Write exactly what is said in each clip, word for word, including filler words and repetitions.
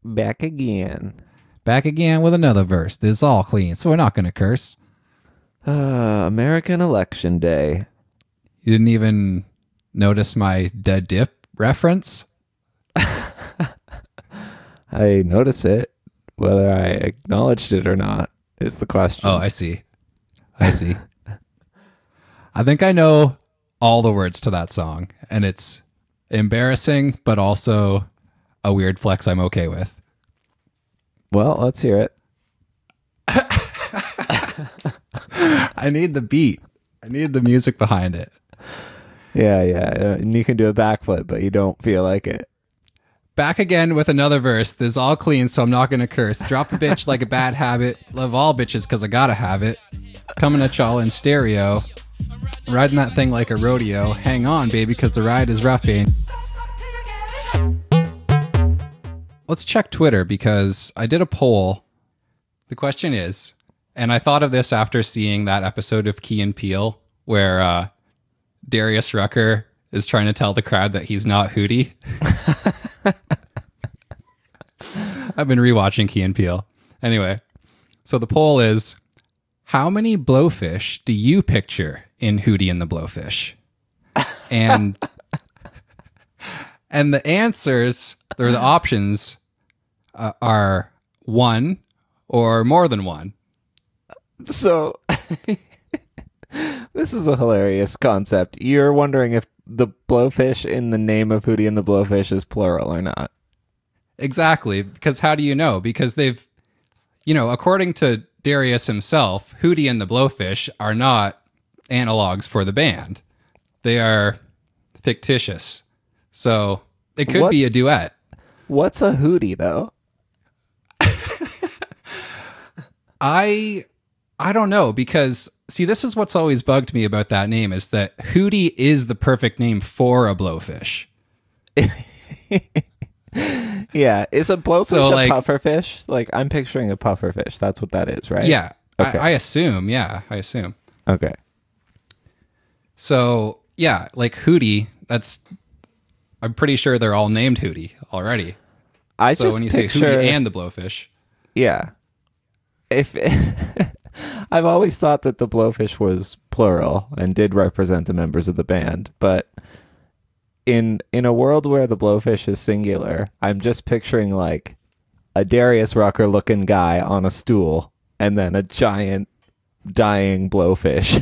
Back again. Back again with another verse. This is all clean, so we're not going to curse. Uh, American Election Day. You didn't even notice my Da Dip reference? I notice it. Whether I acknowledged it or not is the question. Oh, I see. I see. I think I know all the words to that song, and it's embarrassing, but also a weird flex I'm okay with. Well, let's hear it. I need the beat. I need the music behind it. Yeah, yeah. uh, And you can do a backflip, but you don't feel like it. Back again with another verse. This is all clean, so I'm not going to curse. Drop a bitch like a bad habit. Love all bitches because I gotta have it. Coming at y'all in stereo. Riding that thing like a rodeo. Hang on, baby, because the ride is roughing. Let's check Twitter because I did a poll. The question is, and I thought of this after seeing that episode of Key and Peele where uh, Darius Rucker is trying to tell the crowd that he's not Hootie. I've been rewatching Key and Peele. Anyway, so the poll is, how many blowfish do you picture in Hootie and the Blowfish? And and the answers, or the options, uh, are one or more than one. So, this is a hilarious concept. You're wondering if the blowfish in the name of Hootie and the Blowfish is plural or not. Exactly, because how do you know? Because they've, you know, according to Darius himself, Hootie and the Blowfish are not analogs for the band. They are fictitious. So it could What's, be a duet. What's a Hootie, though? I I don't know, because see, this is what's always bugged me about that name is that Hootie is the perfect name for a blowfish. Yeah, is a blowfish So, like- a pufferfish? Like, I'm picturing a pufferfish. That's what that is, right? Yeah, Okay. I, I assume. Yeah, I assume. Okay. So yeah, like Hootie, that's, I'm pretty sure they're all named Hootie already. I so just when you picture, say Hootie and the Blowfish, yeah. If I've always thought that the blowfish was plural and did represent the members of the band, but in in a world where the blowfish is singular, I'm just picturing like a Darius Rucker looking guy on a stool and then a giant dying blowfish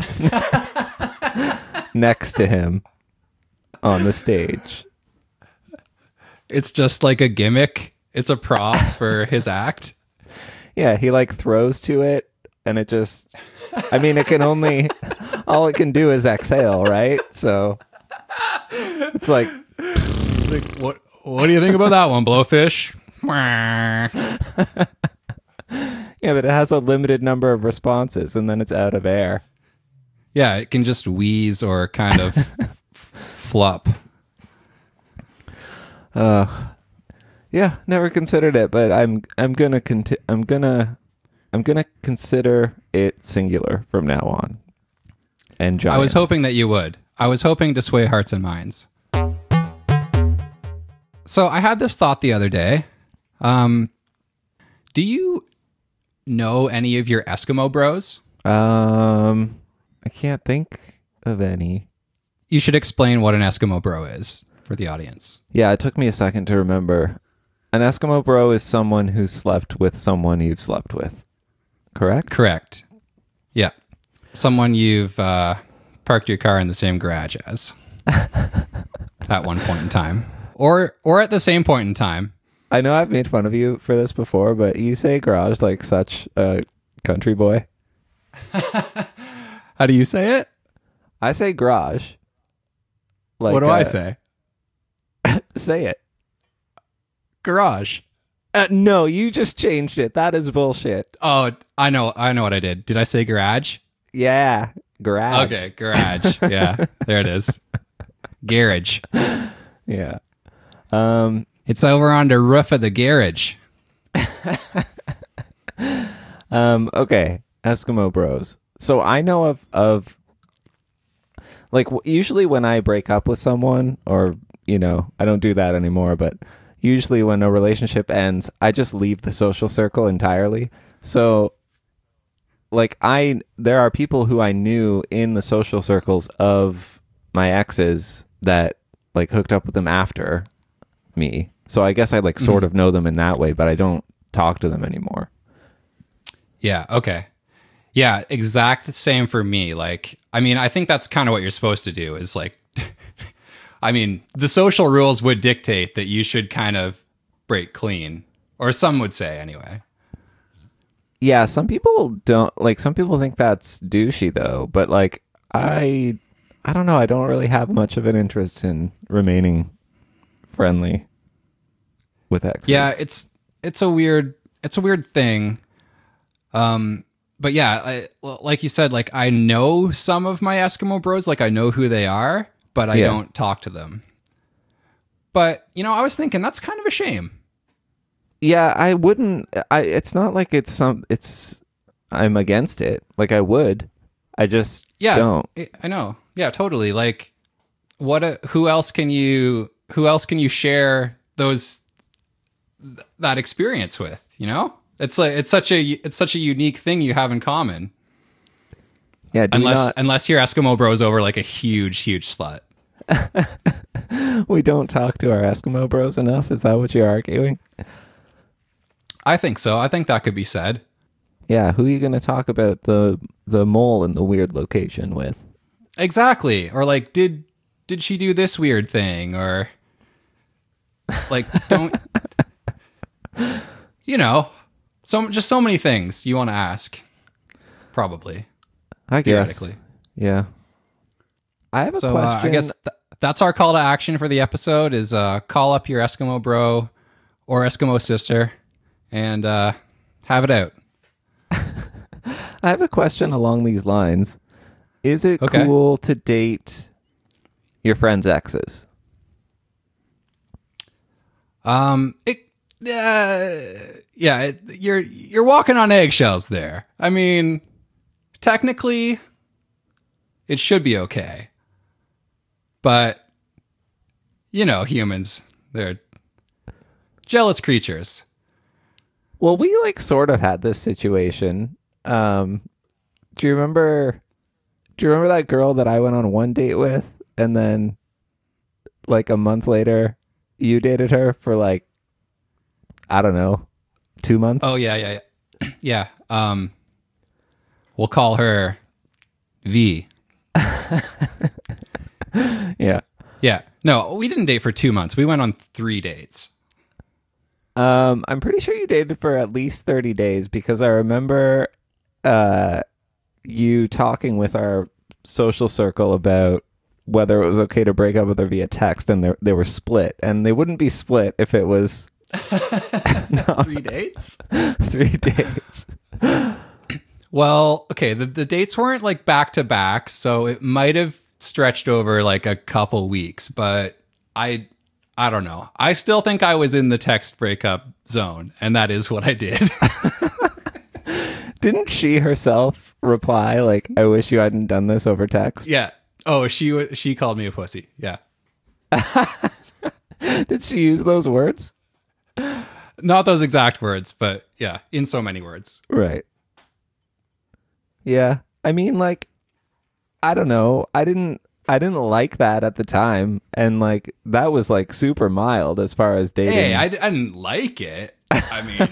next to him on the stage. it's just like a gimmick. It's a prop for his act. Yeah, he like throws to it and it just, I mean, it can only, all it can do is exhale, right? So it's like, Like, what? What do you think about that one, Blowfish? yeah, but it has a limited number of responses and then it's out of air. Yeah, it can just wheeze or kind of flop. Uh, yeah, never considered it, but I'm I'm gonna conti- I'm gonna I'm gonna consider it singular from now on. And giant. I was hoping that you would. I was hoping to sway hearts and minds. So I had this thought the other day. Um, do you know any of your Eskimo bros? Um, I can't think of any. You should explain what an Eskimo bro is for the audience. Yeah, it took me a second to remember. An Eskimo bro is someone who slept with someone you've slept with. Correct? Correct. Yeah. Someone you've uh, parked your car in the same garage as at one point in time. Or or at the same point in time. I know I've made fun of you for this before, but you say garage like such a country boy. How do you say it? I say garage. Like, what do I uh, say? Say it. Garage. Uh, no, you just changed it. That is bullshit. Oh, I know. I know what I did. Did I say garage? Yeah, garage. Okay, garage. Yeah, there it is. Garage. Yeah. Um. It's over on the roof of the garage. Um. Okay. Eskimo Bros. So I know of of like w- usually when I break up with someone, or you know, I don't do that anymore, but usually when a relationship ends, I just leave the social circle entirely. So like I there are people who I knew in the social circles of my exes that like hooked up with them after me. So I guess I like sort Mhm. of know them in that way, but I don't talk to them anymore. Yeah. Okay. Yeah. Exact same for me. Like, I mean, I think that's kind of what you're supposed to do is like, I mean, the social rules would dictate that you should kind of break clean, or some would say anyway. Yeah, some people don't like some people think that's douchey though, but like I I don't know, I don't really have much of an interest in remaining friendly with exes. Yeah. It's, it's a weird, it's a weird thing. Um, but yeah, I, well, like you said, like I know some of my Eskimo bros, like I know who they are, but I Yeah. don't talk to them. But, you know, I was thinking that's kind of a shame. Yeah, I wouldn't I it's not like it's some it's I'm against it. Like I would. I just Yeah, don't. I I know. Yeah, totally. Like, what? A, who else can you? Who else can you share those th- that experience with? You know, it's like it's such a it's such a unique thing you have in common. Yeah, do we Unless not unless your Eskimo bros over like a huge huge slut. we don't talk to our Eskimo bros enough? Is that what you're arguing? I think so. I think that could be said. Yeah, who are you going to talk about the the mole in the weird location with? Exactly. Or like, did did she do this weird thing? Or like, don't you know? So just so many things you want to ask. Probably. I guess. Theoretically. Yeah. I have a So question. uh, I guess th- that's our call to action for the episode is uh, call up your Eskimo bro or Eskimo sister and uh, have it out. I have a question along these lines. Is it Okay. cool to date your friend's exes? Um, it, uh, yeah, it, you're you're walking on eggshells there. I mean, technically, it should be okay, but you know, humans, they're jealous creatures. Well, we like sort of had this situation. Um, do you remember? Do you remember that girl that I went on one date with, and then like a month later, you dated her for like I don't know, two months? Oh yeah, yeah, yeah. yeah. Um, we'll call her V. Yeah. Yeah. No, we didn't date for two months. We went on three dates. Um, I'm pretty sure you dated for at least thirty days because I remember uh, you talking with our social circle about whether it was okay to break up with her via text, and they they were split, and they wouldn't be split if it was Three dates? three days. Well, okay, the, the dates weren't like back to back, so it might have stretched over like a couple weeks, but I I don't know. I still think I was in the text breakup zone, and that is what I did. Didn't she herself reply like, "I wish you hadn't done this over text"? Yeah. Oh, she wa- she called me a pussy. Yeah. Did she use those words? Not those exact words, but yeah, in so many words. Right. Yeah. I mean, like, I don't know. I didn't I didn't like that at the time, and like that was like super mild as far as dating. Hey, I, I didn't like it. I mean,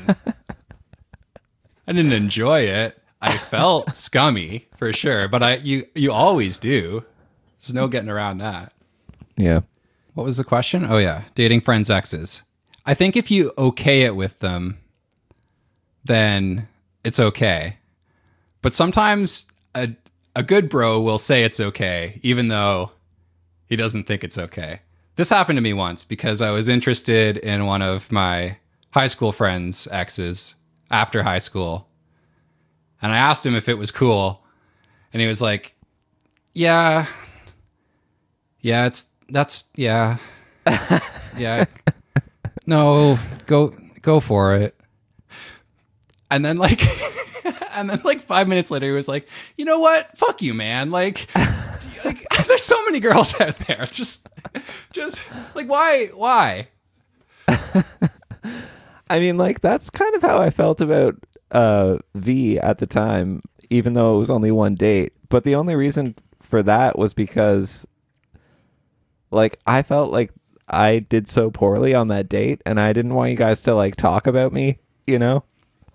I didn't enjoy it. I felt scummy for sure, but I you you always do. There's no getting around that. Yeah. What was the question? Oh yeah, dating friends' exes. I think if you okay it with them, then it's okay. But sometimes a a good bro will say it's okay, even though he doesn't think it's okay. This happened to me once because I was interested in one of my high school friends' exes after high school. And I asked him if it was cool. And he was like, yeah, yeah, it's, that's, yeah, yeah, no, go, go for it. And then like, and then like five minutes later, he was like, you know what? Fuck you, man. Like, like there's so many girls out there. Just, just like, why, why? I mean, like, that's kind of how I felt about uh, V at the time, even though it was only one date. But the only reason for that was because, like, I felt like I did so poorly on that date, and I didn't want you guys to, like, talk about me, you know?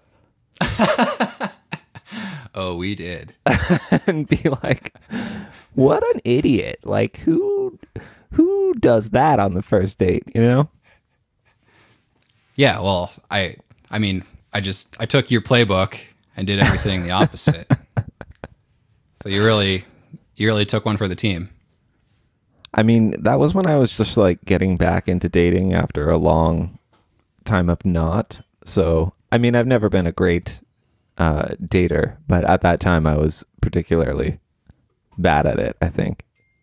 Oh, we did. And be like, what an idiot. Like, who who does that on the first date, you know? Yeah, well, I I mean, I just I took your playbook and did everything the opposite. So you really you really took one for the team. I mean, that was when I was just like getting back into dating after a long time of not. So, I mean, I've never been a great uh, dater, but at that time I was particularly bad at it, I think.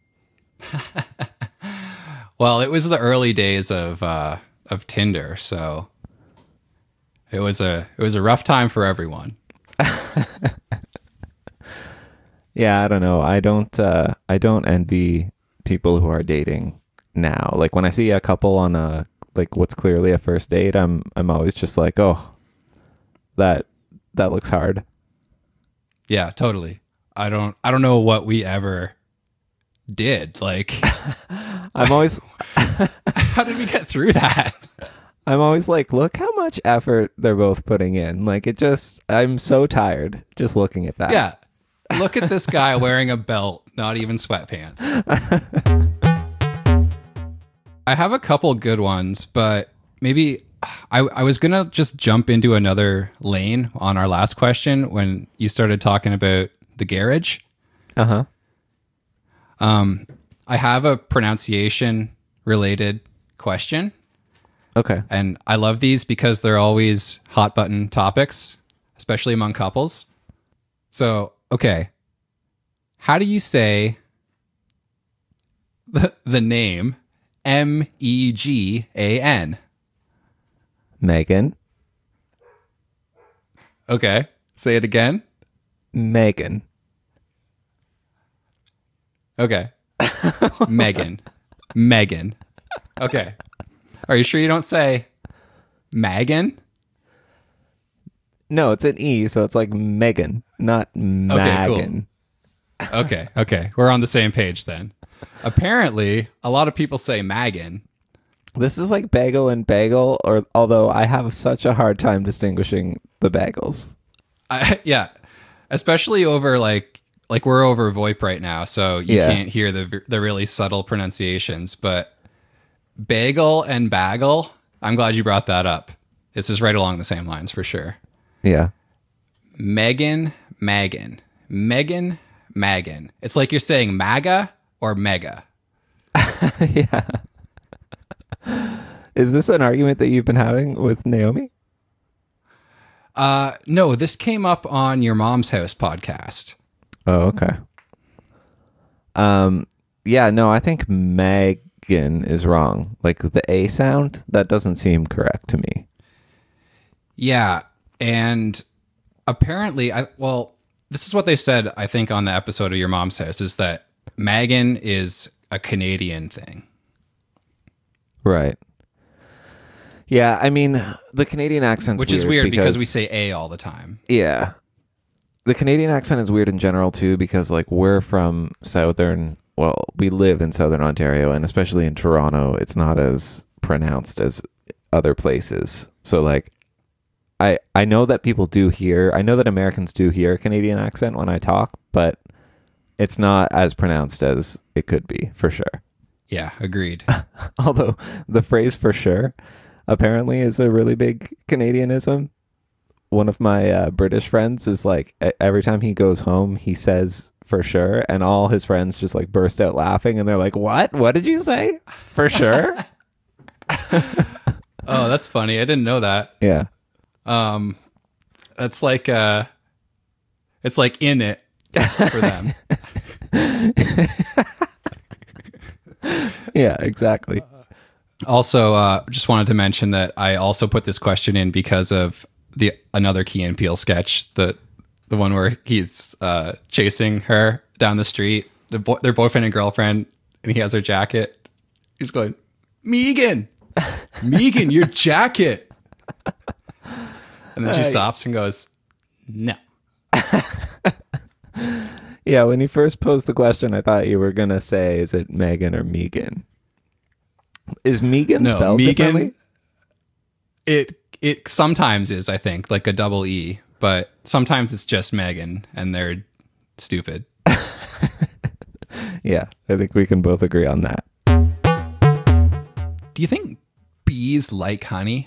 Well, it was the early days of uh, of Tinder, so it was a it was a rough time for everyone. Yeah, I don't know. I don't uh, I don't envy people who are dating now. Like when I see a couple on a like what's clearly a first date, I'm I'm always just like, "Oh, that that looks hard." Yeah, totally. I don't I don't know what we ever did. Like I'm always how did we get through that? I'm always like, "Look how much effort they're both putting in." Like it just I'm so tired just looking at that. Yeah. Look at this guy wearing a belt, not even sweatpants. I have a couple good ones, but maybe I, I was going to just jump into another lane on our last question when you started talking about the garage. Uh-huh. Um, I have a pronunciation related question. Okay. And I love these because they're always hot button topics, especially among couples. So, okay. How do you say the, the name M E G A N? Megan. Okay. Say it again. Megan. Okay. Megan. Megan. Okay. Are you sure you don't say Megan? No, it's an E, so it's like Megan, not Megan. Cool. Okay, okay. We're on the same page then. Apparently, a lot of people say Megan. This is like bagel and bagel, or although I have such a hard time distinguishing the bagels. I, yeah, especially over like like we're over VoIP right now, so you Yeah. can't hear the the really subtle pronunciations. But bagel and bagel, I'm glad you brought that up. This is right along the same lines for sure. Yeah. Megan, Megan, Megan, Megan. It's like you're saying MAGA or mega. Yeah. Is this an argument that you've been having with Naomi? Uh, no, this came up on your Mom's House podcast. Oh, okay. Um, yeah, no, I think Megan is wrong. Like the A sound, that doesn't seem correct to me. Yeah, and apparently, I well, this is what they said, I think, on the episode of Your Mom's House, is that Megan is a Canadian thing. Right. Yeah, I mean, the Canadian accent's Which weird is weird because, because we say A all the time. Yeah. The Canadian accent is weird in general, too, because, like, we're from southern... Well, we live in southern Ontario, and especially in Toronto, it's not as pronounced as other places. So, like, I I know that people do hear... I know that Americans do hear a Canadian accent when I talk, but it's not as pronounced as it could be, for sure. Yeah, agreed. Although, the phrase "for sure" apparently is a really big Canadianism. One of my uh, British friends is like, e- every time he goes home, he says "for sure," and all his friends just like burst out laughing, and they're like, "What? What did you say? For sure?" Oh, that's funny. I didn't know that. Yeah. Um, that's like uh, it's like in it for them. Yeah, exactly. Also, uh, just wanted to mention that I also put this question in because of the another Key and Peele sketch, the the one where he's uh, chasing her down the street, the bo- their boyfriend and girlfriend, and he has her jacket. He's going, Megan, Megan, your jacket. And then she Right. stops and goes, no. Yeah, when you first posed the question, I thought you were going to say, is it Megan or Megan? Is Megan No, spelled Megan- differently? It it sometimes is, I think, like a double E, but sometimes it's just Megan, and they're stupid. Yeah, I think we can both agree on that. Do you think bees like honey?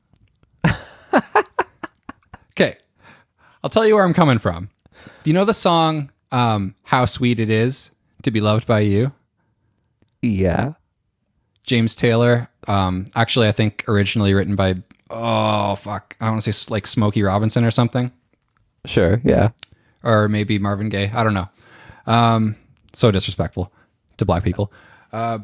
Okay, I'll tell you where I'm coming from. Do you know the song um, How Sweet It Is to Be Loved by You? Yeah. James Taylor. Um, actually, I think originally written by, oh, fuck. I want to say like Smokey Robinson or something. Sure, yeah. Or maybe Marvin Gaye. I don't know. Um, so disrespectful to black people. Uh,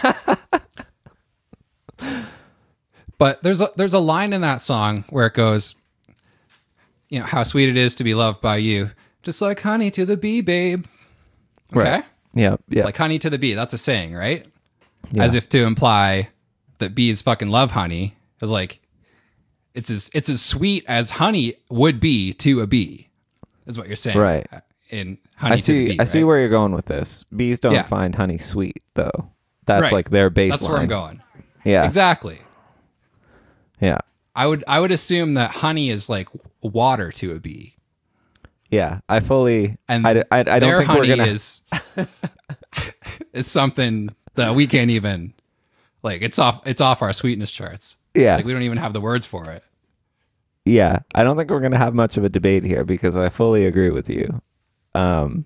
but there's a, there's a line in that song where it goes, you know, how sweet it is to be loved by you. Just like honey to the bee, babe. Okay? Right. Yeah, yeah. Like honey to the bee. That's a saying, right? Yeah. As if to imply that bees fucking love honey. It's like, it's as, it's as sweet as honey would be to a bee, is what you're saying. Right. In honey I to see the bee, I see right? where you're going with this. Bees don't Yeah. find honey sweet, though. That's Right. like their baseline. That's where I'm going. Yeah. Exactly. Yeah. I would I would assume that honey is like water to a bee, Yeah. I fully and I, I, I don't their think honey we're going to is is something that we can't even like. It's off it's off our sweetness charts. Yeah. Like we don't even have the words for it. Yeah, I don't think we're going to have much of a debate here because I fully agree with you. Um,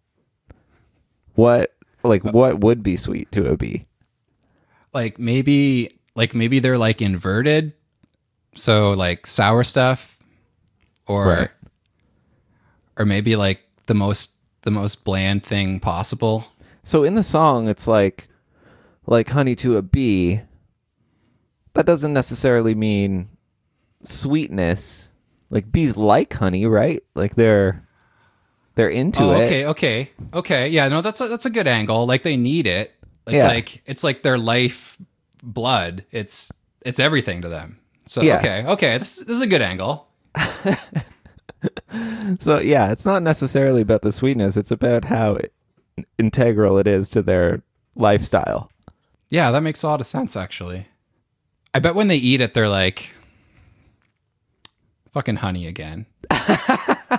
what like what would be sweet to a bee? Like maybe like maybe they're like inverted, so like sour stuff, or Right. or maybe like the most the most bland thing possible. So in the song, it's like like honey to a bee. That doesn't necessarily mean sweetness. Like bees like honey, right? Like they're they're into Oh, it. okay, okay, okay. Yeah, no, that's a, that's a good angle. Like they need it. It's Yeah. like it's like their life blood. It's it's everything to them. So Yeah. okay, okay, this, this is a good angle. So yeah, it's not necessarily about the sweetness. It's about how integral it is to their lifestyle. Yeah, that makes a lot of sense actually. I bet when they eat it, they're like, "Fucking honey again." But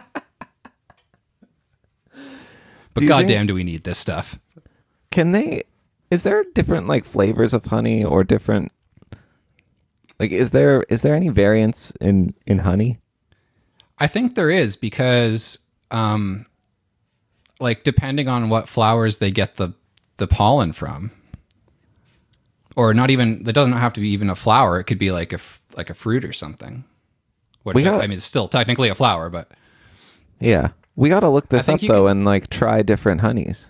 Do you goddamn, think- do we need this stuff? Can they? Is there different like flavors of honey or different? Like, is there is there any variance in in honey? I think there is because, um, like, depending on what flowers they get the the pollen from, or not even, that doesn't have to be even a flower. It could be like a f- like a fruit or something. Which We got- I mean, it's still technically a flower, but Yeah, we got to look this think up you though can- and like try different honeys.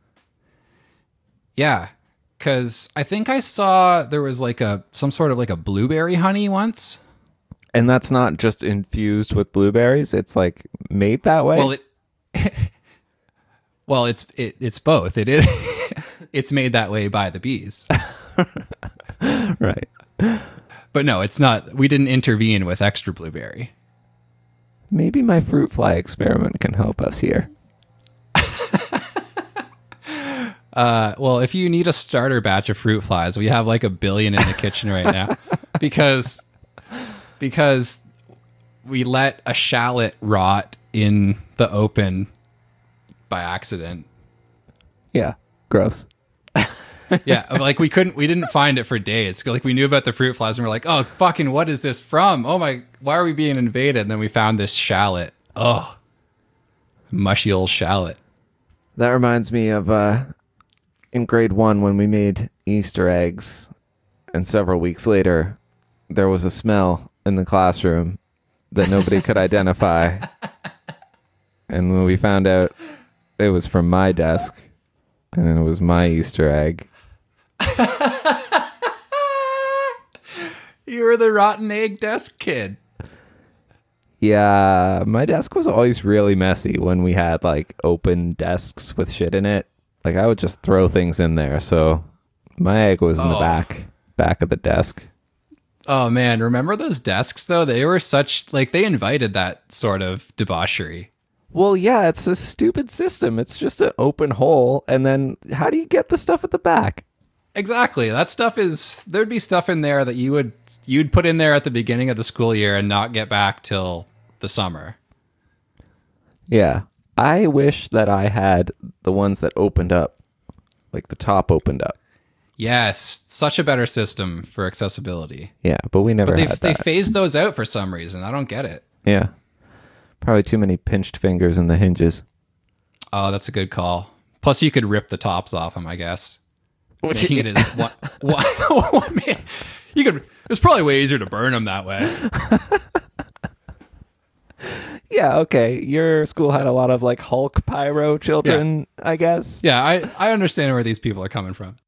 yeah, because I think I saw there was like a some sort of like a blueberry honey once. And that's not just infused with blueberries; it's like made that way. Well, it. Well, it's it, it's both. It is. It's made that way by the bees. Right. But no, it's not. We didn't intervene with extra blueberry. Maybe my fruit fly experiment can help us here. Uh, well, if you need a starter batch of fruit flies, we have like a billion in the kitchen right now, because because we let a shallot rot in the open by accident. Yeah. Gross. Yeah, like we couldn't, we didn't find it for days. Like we knew about the fruit flies, and we're like, oh, fucking, what is this from? Oh my, why are we being invaded? And then we found this shallot. Oh, mushy old shallot. That reminds me of uh, in grade one when we made Easter eggs, and several weeks later, there was a smell in the classroom that nobody could identify. And when we found out it was from my desk, and it was my Easter egg. You were the rotten egg desk kid. Yeah, my desk was always really messy when we had like open desks with shit in it. Like I would just throw things in there. So my egg was in the Oh. back. back of the desk. Oh man, remember those desks though? They were such like they invited that sort of debauchery. Well, yeah, it's a stupid system. It's just an open hole, and then how do you get the stuff at the back? Exactly. That stuff is there'd be stuff in there that you would you'd put in there at the beginning of the school year and not get back till the summer. Yeah. I wish that I had the ones that opened up, like the top opened up. Yes, such a better system for accessibility. Yeah, but we never But they had they that. phased those out for some reason. I don't get it. Yeah. Probably too many pinched fingers in the hinges. Oh, that's a good call. Plus, you could rip the tops off them, I guess. Making it as one, one, one man. You could. It's probably way easier to burn them that way. Yeah, okay. Your school had a lot of like Hulk pyro children, I guess. Yeah, I I understand where these people are coming from.